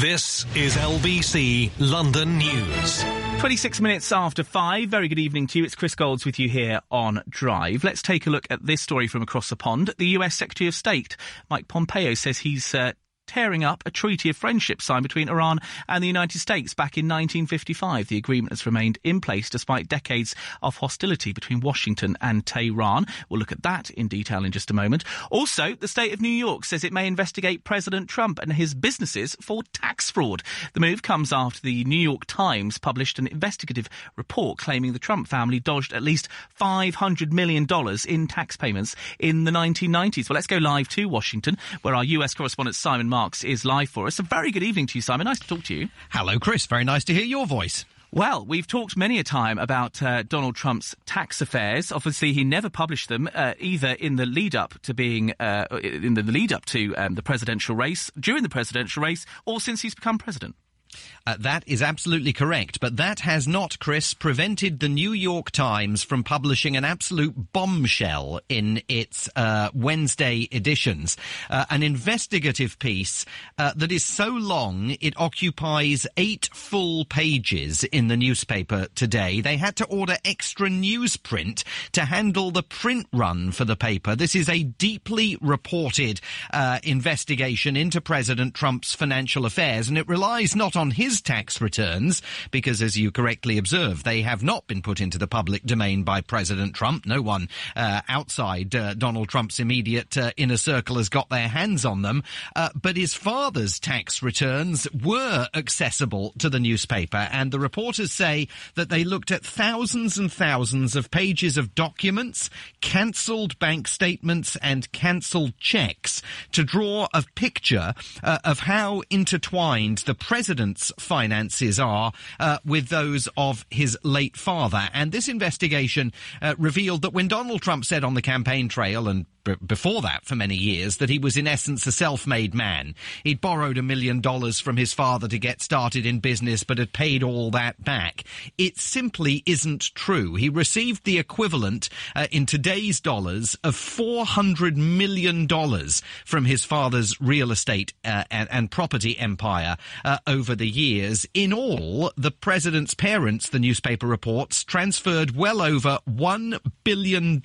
This is LBC London News. 26 minutes after 5. Very good evening to you. It's Chris Golds with you here on Drive. Let's take a look at this story from across the pond. The US Secretary of State, Mike Pompeo, says he's tearing up a treaty of friendship signed between Iran and the United States back in 1955. The agreement has remained in place despite decades of hostility between Washington and Tehran. We'll look at that in detail in just a moment. Also, the state of New York says it may investigate President Trump and his businesses for tax fraud. The move comes after the New York Times published an investigative report claiming the Trump family dodged at least $500 million in tax payments in the 1990s. Well, let's go live to Washington, where our US correspondent Simon Marks is live for us. A very good evening to you, Simon. Nice to talk to you. Hello, Chris. Very nice to hear your voice. Well, we've talked many a time about Donald Trump's tax affairs. Obviously, he never published them either in the lead up to being the presidential race, during the presidential race, or since he's become president. That is absolutely correct, but that has not, Chris, prevented the New York Times from publishing an absolute bombshell in its Wednesday editions. An investigative piece that is so long it occupies 8 full pages in the newspaper today. They had to order extra newsprint to handle the print run for the paper. This is a deeply reported investigation into President Trump's financial affairs, and it relies not on his tax returns, because, as you correctly observe, they have not been put into the public domain by President Trump. No one outside Donald Trump's immediate inner circle has got their hands on them. But his father's tax returns were accessible to the newspaper, and the reporters say that they looked at thousands and thousands of pages of documents, cancelled bank statements and cancelled checks to draw a picture of how intertwined the president's finances are with those of his late father. And this investigation revealed that when Donald Trump said on the campaign trail, and before that for many years, that he was in essence a self-made man, he'd borrowed $1 million from his father to get started in business but had paid all that back. It simply isn't true. He received the equivalent in today's dollars of $400 million from his father's real estate and property empire over the years. In all, the president's parents, the newspaper reports, transferred well over $1 billion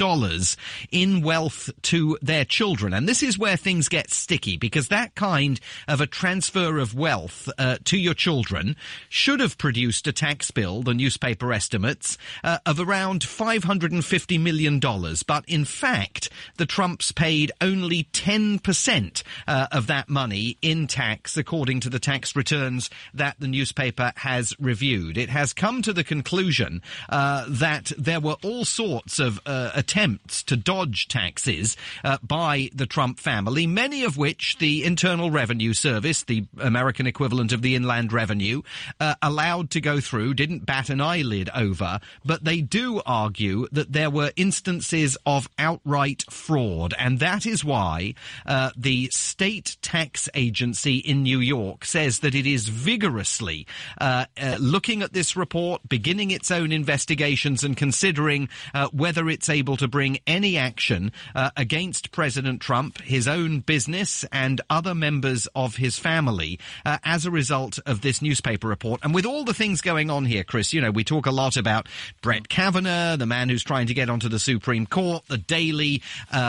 in wealth to their children. And this is where things get sticky, because that kind of a transfer of wealth to your children should have produced a tax bill, the newspaper estimates, of around $550 million. But in fact, the Trumps paid only 10% of that money in tax, according to the tax returns that the newspaper has reviewed. It has come to the conclusion that there were all sorts of attempts to dodge taxes by the Trump family, many of which the Internal Revenue Service, the American equivalent of the Inland Revenue, allowed to go through, didn't bat an eyelid over, but they do argue that there were instances of outright fraud, and that is why the state tax agency in New York says that it is vigorously looking at this report, beginning its own investigations and considering whether it's able to bring any action against President Trump, his own business and other members of his family as a result of this newspaper report. And with all the things going on here, Chris, you know, we talk a lot about Brett Kavanaugh, the man who's trying to get onto the Supreme Court, the daily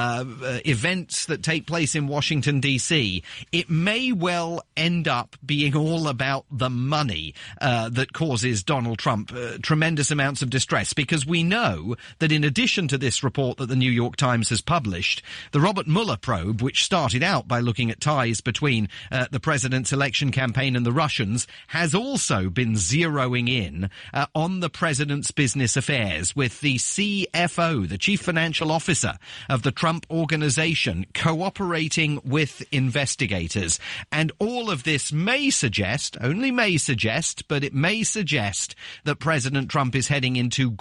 events that take place in Washington, D.C. It may well end up being all about the money that causes Donald Trump tremendous amounts of distress, because we know that in addition to this report that the New York Times has published, the Robert Mueller probe, which started out by looking at ties between the president's election campaign and the Russians, has also been zeroing in on the president's business affairs, with the CFO, the chief financial officer of the Trump organization, cooperating with investigators. And all of this may suggest, only may suggest, but it may suggest that President Trump is heading into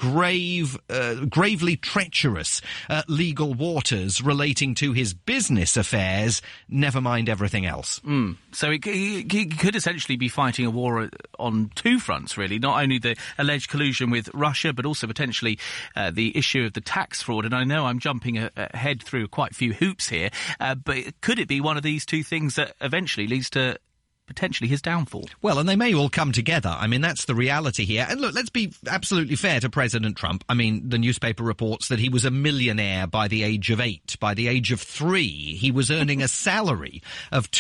gravely treacherous legal waters relating to his business affairs, never mind everything else. So he could essentially be fighting a war on two fronts, really. Not only the alleged collusion with Russia, but also potentially the issue of the tax fraud. And I know I'm jumping ahead through quite a few hoops here, but could it be one of these two things that eventually leads to potentially his downfall. Well, and they may all come together. I mean, that's the reality here. And look, let's be absolutely fair to President Trump. I mean, the newspaper reports that he was a millionaire by the age of 8. By the age of 3, he was earning a salary of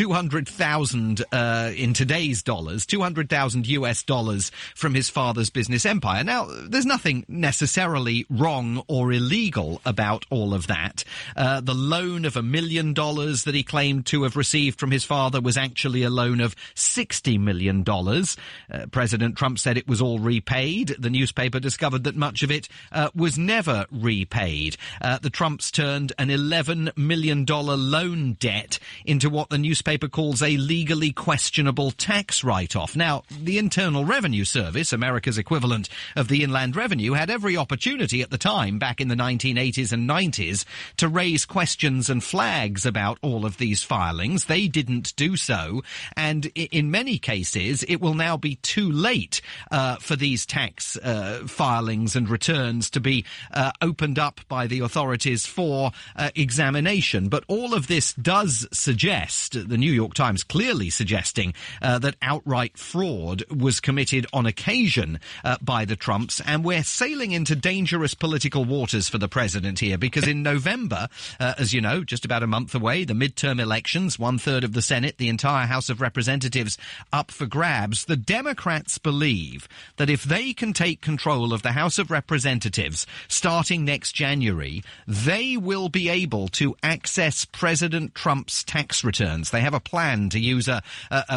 $200,000 in today's dollars, $200,000 US dollars from his father's business empire. Now, there's nothing necessarily wrong or illegal about all of that. The loan of $1 million that he claimed to have received from his father was actually a loan of $60 million. President Trump said it was all repaid. The newspaper discovered that much of it was never repaid. The Trumps turned an $11 million loan debt into what the newspaper calls a legally questionable tax write-off. Now, the Internal Revenue Service, America's equivalent of the Inland Revenue, had every opportunity at the time, back in the 1980s and 90s, to raise questions and flags about all of these filings. They didn't do so, and in many cases, it will now be too late for these tax filings and returns to be opened up by the authorities for examination. But all of this does suggest, the New York Times clearly suggesting, that outright fraud was committed on occasion by the Trumps, and we're sailing into dangerous political waters for the president here, because in November, as you know, just about a month away, the midterm elections, 1/3 of the Senate, the entire House of Representatives up for grabs. The Democrats believe that if they can take control of the House of Representatives starting next January, they will be able to access President Trump's tax returns. They have a plan to use an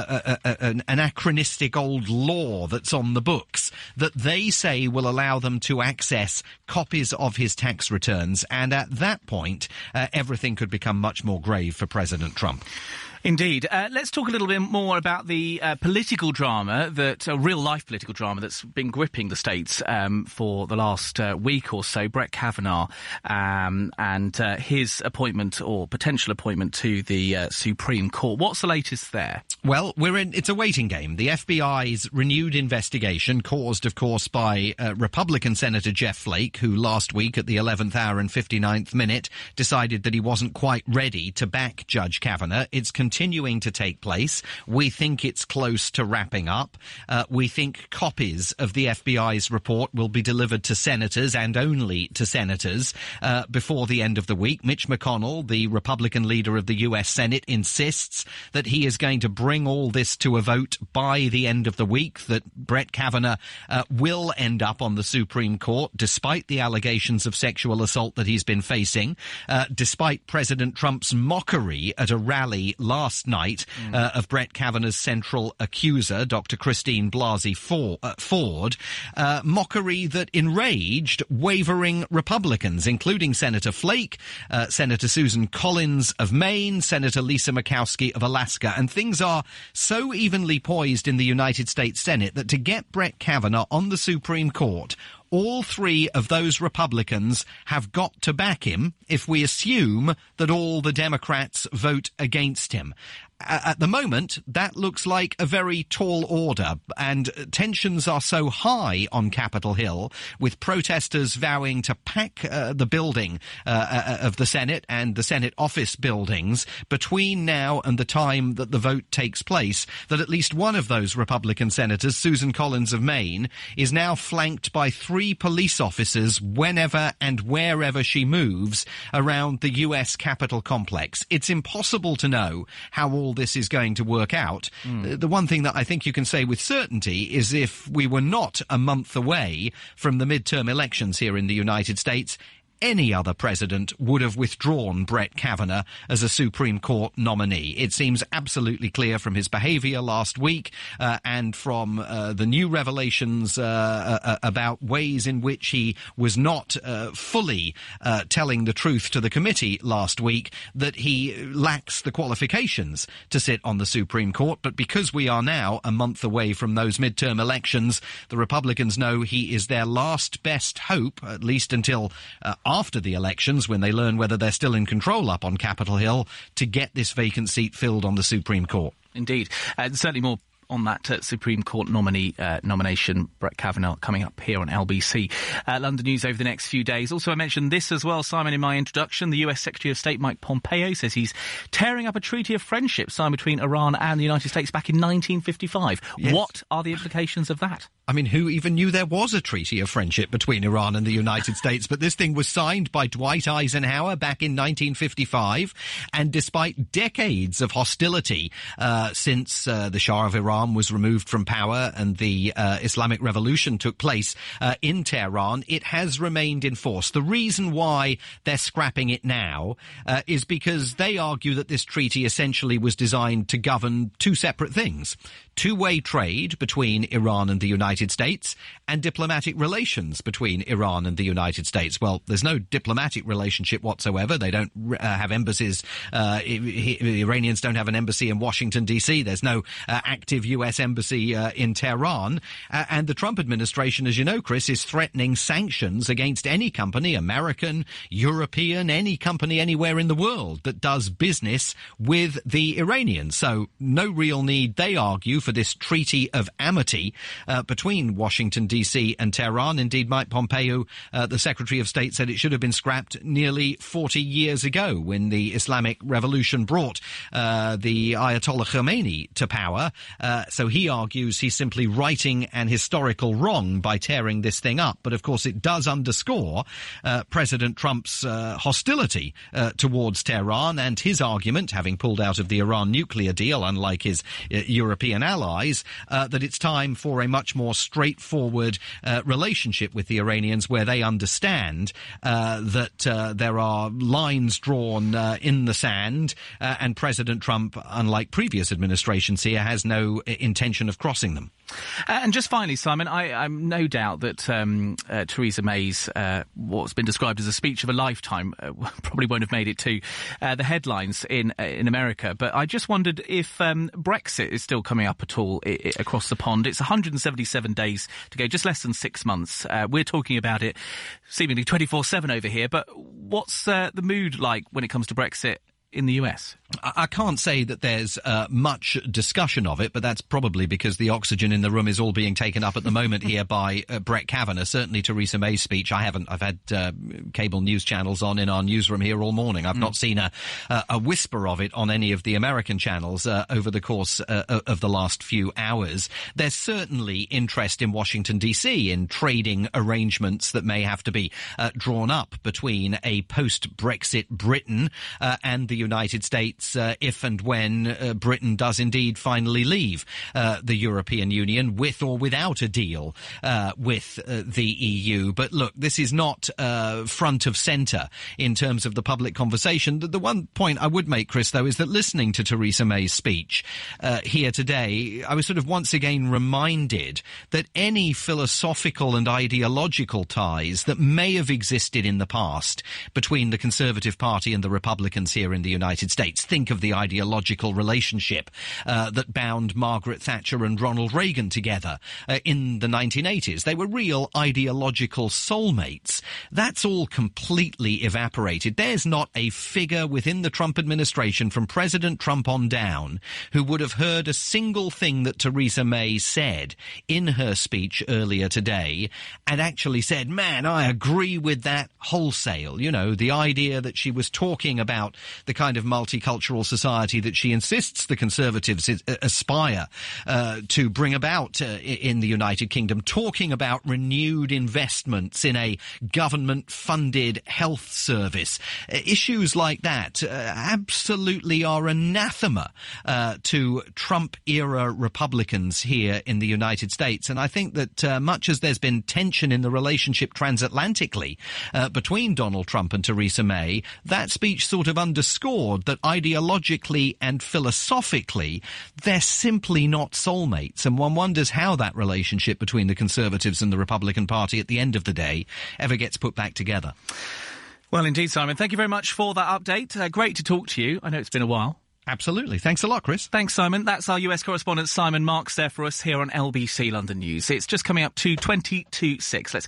anachronistic old law that's on the books that they say will allow them to access copies of his tax returns. And at that point, everything could become much more grave for President Trump. Indeed. Let's talk a little bit more about the political drama, real-life political drama that's been gripping the states for the last week or so. Brett Kavanaugh and his appointment or potential appointment to the Supreme Court. What's the latest there? Well, it's a waiting game. The FBI's renewed investigation, caused, of course, by Republican Senator Jeff Flake, who last week at the 11th hour and 59th minute decided that he wasn't quite ready to back Judge Kavanaugh. It's continuing to take place. We think it's close to wrapping up. We think copies of the FBI's report will be delivered to senators and only to senators before the end of the week. Mitch McConnell, the Republican leader of the U.S. Senate, insists that he is going to bring all this to a vote by the end of the week, that Brett Kavanaugh will end up on the Supreme Court, despite the allegations of sexual assault that he's been facing, despite President Trump's mockery at a rally last night of Brett Kavanaugh's central accuser, Dr. Christine Blasey Ford, mockery that enraged wavering Republicans, including Senator Flake, Senator Susan Collins of Maine, Senator Lisa Murkowski of Alaska. And things are so evenly poised in the United States Senate that to get Brett Kavanaugh on the Supreme Court, all 3 of those Republicans have got to back him if we assume that all the Democrats vote against him. At the moment, that looks like a very tall order, and tensions are so high on Capitol Hill, with protesters vowing to pack the building of the Senate and the Senate office buildings between now and the time that the vote takes place, that at least one of those Republican senators, Susan Collins of Maine, is now flanked by 3 police officers whenever and wherever she moves around the U.S. Capitol complex. It's impossible to know how all this is going to work out. The one thing that I think you can say with certainty is if we were not a month away from the midterm elections here in the United States, any other president would have withdrawn Brett Kavanaugh as a Supreme Court nominee. It seems absolutely clear from his behaviour last week and from the new revelations about ways in which he was not fully telling the truth to the committee last week that he lacks the qualifications to sit on the Supreme Court. But because we are now a month away from those midterm elections, the Republicans know he is their last best hope, at least until after the elections, when they learn whether they're still in control up on Capitol Hill, to get this vacant seat filled on the Supreme Court. Indeed. Certainly more on that Supreme Court nomination, Brett Kavanaugh, coming up here on LBC London News over the next few days. Also, I mentioned this as well, Simon, in my introduction. The US Secretary of State Mike Pompeo says he's tearing up a treaty of friendship signed between Iran and the United States back in 1955. Yes. What are the implications of that? I mean, who even knew there was a treaty of friendship between Iran and the United States? But this thing was signed by Dwight Eisenhower back in 1955. And despite decades of hostility since the Shah of Iran was removed from power and the Islamic Revolution took place in Tehran, it has remained in force. The reason why they're scrapping it now is because they argue that this treaty essentially was designed to govern two separate things: two-way trade between Iran and the United States and diplomatic relations between Iran and the United States. Well, there's no diplomatic relationship whatsoever. They don't have embassies. The Iranians don't have an embassy in Washington, D.C. There's no active U.S. embassy in Tehran. And the Trump administration, as you know, Chris, is threatening sanctions against any company, American, European, any company anywhere in the world that does business with the Iranians. So no real need, they argue, for this treaty of amity between Washington, D.C. and Tehran. Indeed, Mike Pompeo, the Secretary of State, said it should have been scrapped nearly 40 years ago when the Islamic Revolution brought the Ayatollah Khomeini to power. So he argues he's simply righting an historical wrong by tearing this thing up. But of course, it does underscore President Trump's hostility towards Tehran and his argument, having pulled out of the Iran nuclear deal, unlike his European allies, that it's time for a much more straightforward relationship with the Iranians, where they understand that there are lines drawn in the sand, and President Trump, unlike previous administrations here, has no intention of crossing them. And just finally, Simon, I'm no doubt that Theresa May's what's been described as a speech of a lifetime probably won't have made it to the headlines in America. But I just wondered if Brexit is still coming up at all across the pond. It's 177 days to go, just less than 6 months. We're talking about it seemingly 24/7 over here. But what's the mood like when it comes to Brexit in the US? I can't say that there's much discussion of it, but that's probably because the oxygen in the room is all being taken up at the moment here by Brett Kavanaugh. Certainly Theresa May's speech, I haven't. I've had cable news channels on in our newsroom here all morning. I've not seen a whisper of it on any of the American channels over the course of the last few hours. There's certainly interest in Washington, D.C. in trading arrangements that may have to be drawn up between a post-Brexit Britain and the United States if and when Britain does indeed finally leave the European Union, with or without a deal with the EU. But look, this is not front of centre in terms of the public conversation. The one point I would make, Chris, though, is that listening to Theresa May's speech here today, I was sort of once again reminded that any philosophical and ideological ties that may have existed in the past between the Conservative Party and the Republicans here in the United States. Think of the ideological relationship that bound Margaret Thatcher and Ronald Reagan together in the 1980s. They were real ideological soulmates. That's all completely evaporated. There's not a figure within the Trump administration, from President Trump on down, who would have heard a single thing that Theresa May said in her speech earlier today and actually said, man, I agree with that wholesale. You know, the idea that she was talking about the kind of multicultural society that she insists the Conservatives aspire to bring about in the United Kingdom, talking about renewed investments in a government-funded health service. Issues like that absolutely are anathema to Trump-era Republicans here in the United States. And I think that much as there's been tension in the relationship transatlantically between Donald Trump and Theresa May, that speech sort of underscored that ideologically and philosophically, they're simply not soulmates. And one wonders how that relationship between the Conservatives and the Republican Party at the end of the day ever gets put back together. Well, indeed, Simon. Thank you very much for that update. Great to talk to you. I know it's been a while. Absolutely. Thanks a lot, Chris. Thanks, Simon. That's our US correspondent, Simon Marks, there for us here on LBC London News. It's just coming up to 6:20. Let's